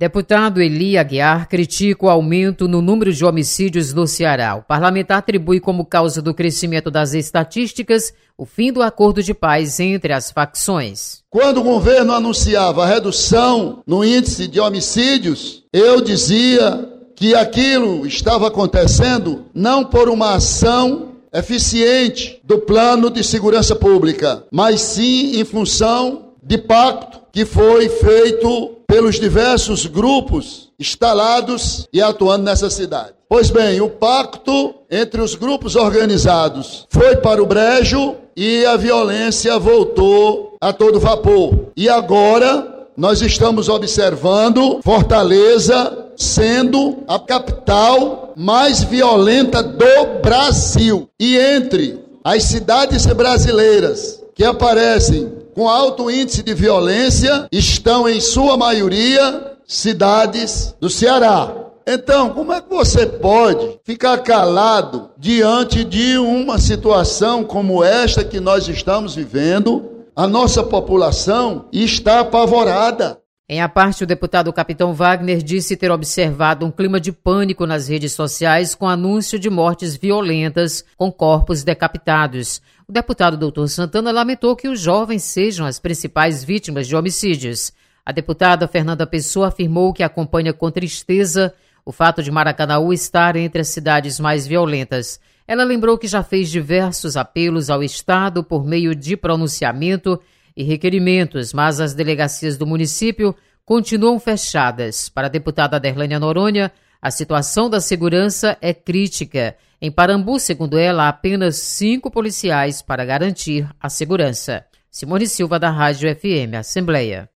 Deputado Eli Aguiar critica o aumento no número de homicídios no Ceará. O parlamentar atribui como causa do crescimento das estatísticas o fim do acordo de paz entre as facções. Quando o governo anunciava a redução no índice de homicídios, eu dizia que aquilo estava acontecendo não por uma ação eficiente do plano de segurança pública, mas sim em função de pacto que foi feito pelos diversos grupos instalados e atuando nessa cidade. Pois bem, o pacto entre os grupos organizados foi para o brejo e a violência voltou a todo vapor. E agora nós estamos observando Fortaleza sendo a capital mais violenta do Brasil. E entre as cidades brasileiras que aparecem com alto índice de violência, estão em sua maioria cidades do Ceará. Então, como é que você pode ficar calado diante de uma situação como esta que nós estamos vivendo? A nossa população está apavorada. Em a parte, o deputado Capitão Wagner disse ter observado um clima de pânico nas redes sociais com anúncio de mortes violentas com corpos decapitados. O deputado Dr. Santana lamentou que os jovens sejam as principais vítimas de homicídios. A deputada Fernanda Pessoa afirmou que acompanha com tristeza o fato de Maracanaú estar entre as cidades mais violentas. Ela lembrou que já fez diversos apelos ao Estado por meio de pronunciamento e requerimentos, mas as delegacias do município continuam fechadas. Para a deputada Aderlânia Noronha, a situação da segurança é crítica. Em Parambu, segundo ela, há apenas 5 policiais para garantir a segurança. Simone Silva, da Rádio FM Assembleia.